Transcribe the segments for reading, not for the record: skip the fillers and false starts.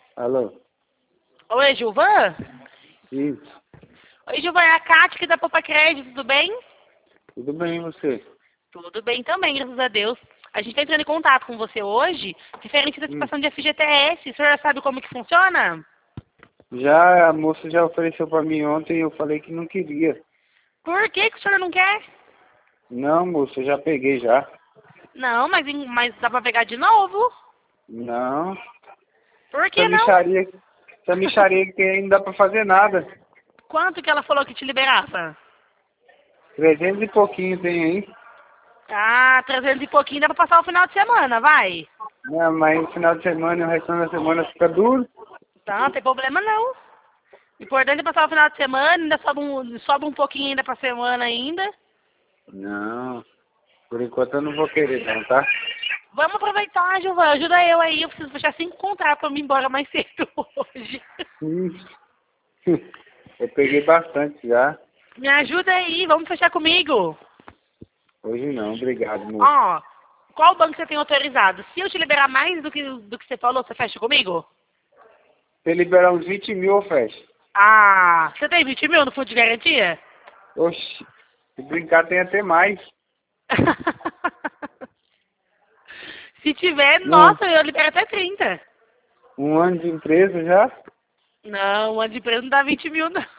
Alô? Oi, Gilvan? Isso. Oi, Gilvan, é a Cátia que dá Poupa Crédito, tudo bem? Tudo bem, e você? Tudo bem também, graças a Deus. A gente está entrando em contato com você hoje, referente à Hum. antecipação de FGTS. O senhor já sabe como que funciona? Já, a moça já ofereceu pra mim ontem e eu falei que não queria. Por que que o senhor não quer? Não, moça, eu já peguei já. Não, mas dá pra pegar de novo. Não. Por Essa que não? mixaria, essa mixaria que aí não dá pra fazer nada. Quanto que ela falou que te liberava? 300 e pouquinho tem aí. Ah, 300 e pouquinho dá pra passar o final de semana, vai. Não, mas no final de semana e o restante da semana fica duro. Tá, não tem problema não. O importante é passar o final de semana, ainda sobra um pouquinho ainda pra semana ainda. Não. Por enquanto eu não vou querer não, tá? Vamos aproveitar, Gilvan. Ajuda eu aí. Eu preciso fechar 5 contratos pra eu ir embora mais cedo hoje. Hum. Eu peguei bastante já. Me ajuda aí. Vamos fechar comigo. Hoje não, obrigado, moça. Ó, qual banco você tem autorizado? Se eu te liberar mais do que você falou, você fecha comigo? Se liberar uns 20 mil, eu fecho. Ah, você tem 20 mil no fundo de garantia? Oxi, se brincar tem até mais. Se tiver, Um, nossa, eu libero até 30. um ano de empresa já? Não, o ano de empresa não dá 20 mil, não.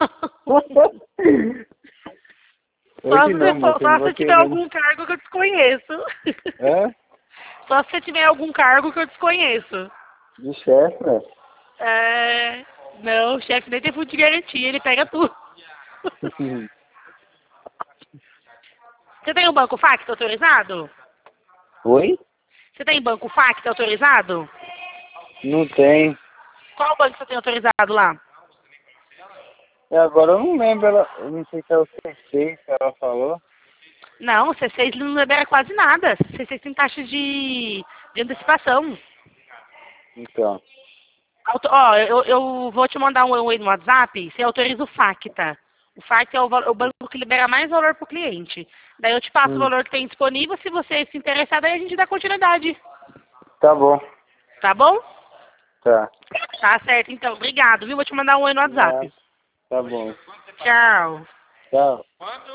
Hoje não, moça, eu não Só se vou você tiver querer. Não. algum cargo que eu desconheço. É? Só se você tiver algum cargo que eu desconheço. De chefe, né? É... Não, o chefe nem tem fundo de garantia, ele pega tudo. Você tem um banco Facto autorizado? Oi? Você tem banco Facto autorizado? Não tem. Qual banco você tem autorizado lá? E agora eu não lembro, eu não sei se é o C6 que ela falou. Não, o C6 não libera quase nada. O C6 tem taxa de antecipação. Então, Ó, eu vou te mandar um aí no WhatsApp, você autoriza o Facta. O Facta é o banco que libera mais valor para o cliente. Daí eu te passo o hum, valor que tem disponível, se você se interessar, daí a gente dá continuidade. tá bom, Tá bom? tá. Tá certo, então. Obrigado, viu? Vou te mandar um aí no Ah, WhatsApp. tá bom. Tchau. Tchau.